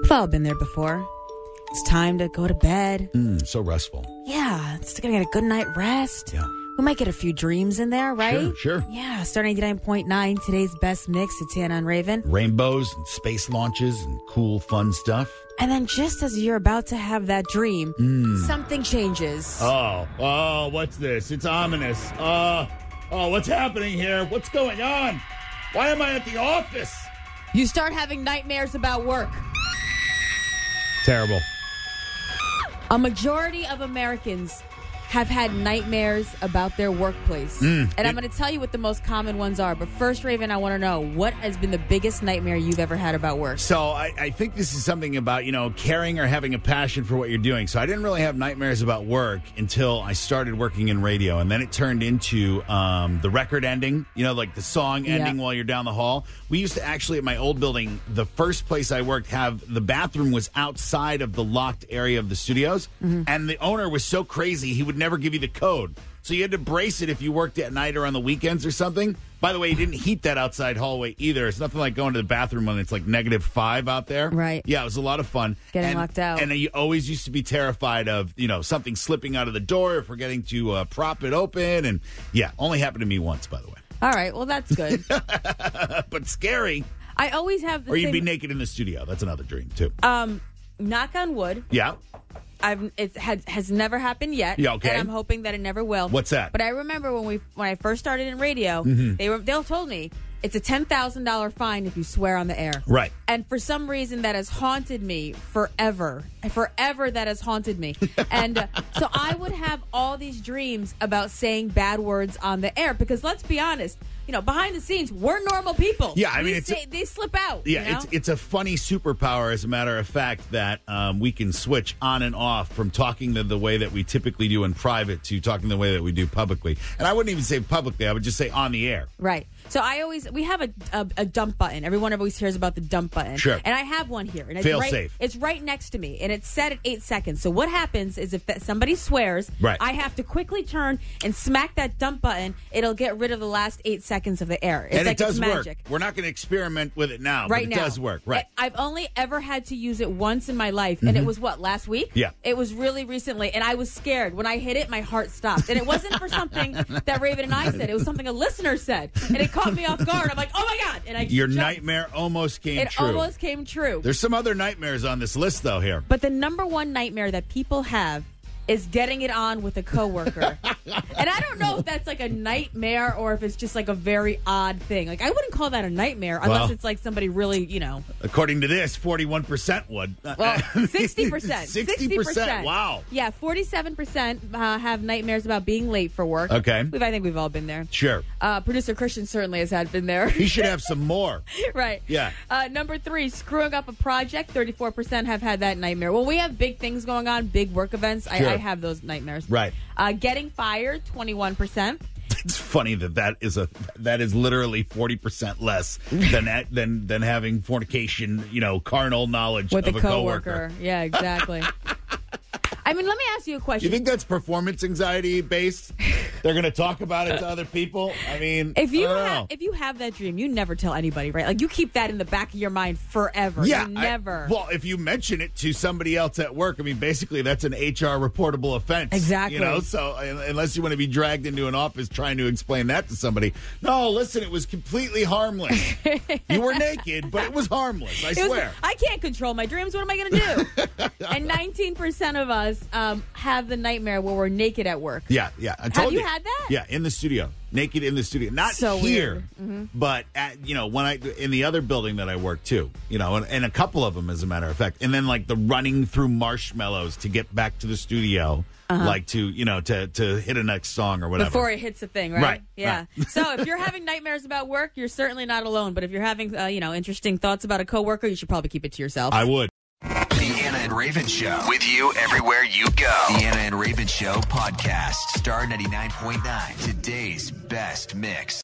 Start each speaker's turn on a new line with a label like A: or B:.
A: We've all been there before. It's time to go to bed.
B: So restful.
A: Yeah, it's going to get a good night rest.
B: Yeah.
A: We might get a few dreams in there, right?
B: Sure.
A: Yeah, Star 99.9, today's best mix. It's Hannah and Raven.
B: Rainbows and space launches and cool, fun stuff.
A: And then just as you're about to have that dream, something changes.
B: Oh, what's this? It's ominous. What's happening here? What's going on? Why am I at the office?
A: You start having nightmares about work.
B: Terrible.
A: A majority of Americans have had nightmares about their workplace. And I'm going to tell you what the most common ones are. But first, Raven, I want to know, what has been the biggest nightmare you've ever had about work?
B: So I think this is something about, caring or having a passion for what you're doing. So I didn't really have nightmares about work until I started working in radio. And then it turned into the record ending, like the song ending while you're down the hall. We used to actually, at my old building, the first place I worked, have the bathroom was outside of the locked area of the studios. And the owner was so crazy, he would never give you the code. So you had to brace it if you worked at night or on the weekends or something. By the way, he didn't heat that outside hallway either. It's nothing like going to the bathroom when it's like -5 out there.
A: Right.
B: Yeah, it was a lot of fun.
A: Getting locked out.
B: And you always used to be terrified of, something slipping out of the door or forgetting to prop it open. And yeah, only happened to me once, by the way.
A: All right, well, that's good.
B: But scary.
A: I always have the
B: Or you'd
A: same...
B: be naked in the studio. That's another dream, too.
A: Knock on wood.
B: Yeah.
A: It has never happened yet.
B: Yeah, okay.
A: And I'm hoping that it never will.
B: What's that?
A: But I remember when I first started in radio, they told me it's a $10,000 fine if you swear on the air.
B: Right.
A: And for some reason that has haunted me forever. Forever that has haunted me. And so I would have all these dreams about saying bad words on the air because let's be honest, behind the scenes, we're normal people.
B: Yeah, I mean,
A: they slip out.
B: Yeah, it's a funny superpower, as a matter of fact, that we can switch on and off from talking the way that we typically do in private to talking the way that we do publicly. And I wouldn't even say publicly; I would just say on the air.
A: Right. So we have a dump button. Everyone always hears about the dump button.
B: Sure.
A: And I have one here. And
B: Fail safe.
A: It's right next to me, and it's set at 8 seconds. So what happens is if somebody swears,
B: right,
A: I have to quickly turn and smack that dump button. It'll get rid of the last 8 seconds of the air. It's
B: and
A: like
B: it does
A: it's magic.
B: work. We're not going to experiment with it now,
A: right
B: but it
A: now.
B: does work. Right.
A: I've only ever had to use it once in my life, and it was last week?
B: Yeah.
A: It was really recently, and I was scared. When I hit it, my heart stopped. And it wasn't for something that Raven and I said. It was something a listener said, and it caught me off guard. I'm like, oh my God. And
B: Your
A: jumped.
B: nightmare almost came true.
A: It almost came true.
B: There's some other nightmares on this list, though, here.
A: But the number one nightmare that people have is getting it on with a coworker. And I don't know if that's like a nightmare or if it's just like a very odd thing. Like, I wouldn't call that a nightmare unless it's like somebody really,
B: According to this, 41% would.
A: Well, 60%.
B: 60%. Wow.
A: Yeah, 47% have nightmares about being late for work.
B: Okay.
A: I think we've all been there.
B: Sure.
A: Producer Christian certainly has been there.
B: He should have some more.
A: Right.
B: Yeah.
A: Number 3, screwing up a project. 34% have had that nightmare. Well, we have big things going on, big work events.
B: Sure.
A: I have those nightmares.
B: Right.
A: Getting fired, 21%.
B: It's funny that is literally 40% less than having fornication, carnal knowledge
A: with
B: of
A: a coworker. Yeah, exactly. I mean, let me ask you a question.
B: You think that's performance anxiety based? They're going to talk about it to other people? I mean,
A: if you have that dream, you never tell anybody, right? Like, you keep that in the back of your mind forever.
B: Yeah.
A: You never.
B: Well, if you mention it to somebody else at work, I mean, basically that's an HR reportable offense.
A: Exactly.
B: So unless you want to be dragged into an office trying to explain that to somebody. No, listen, it was completely harmless. You were naked, but it was harmless. I swear.
A: I can't control my dreams. What am I going to do? And 19% of us have the nightmare where we're naked at work.
B: Yeah.
A: Have you had that?
B: Yeah, in the studio. Naked in the studio. Not
A: so
B: here,
A: weird.
B: but when in the other building that I work too, and a couple of them, as a matter of fact. And then like the running through marshmallows to get back to the studio, like to hit a next song or whatever.
A: Before it hits a thing, right?
B: Right.
A: Yeah.
B: Right.
A: So if you're having nightmares about work, you're certainly not alone. But if you're having, interesting thoughts about a coworker, you should probably keep it to yourself.
B: I would.
C: The Anna and Raven Show. With you everywhere you go. The Anna and Raven Show podcast. Star 99.9. Today's best mix.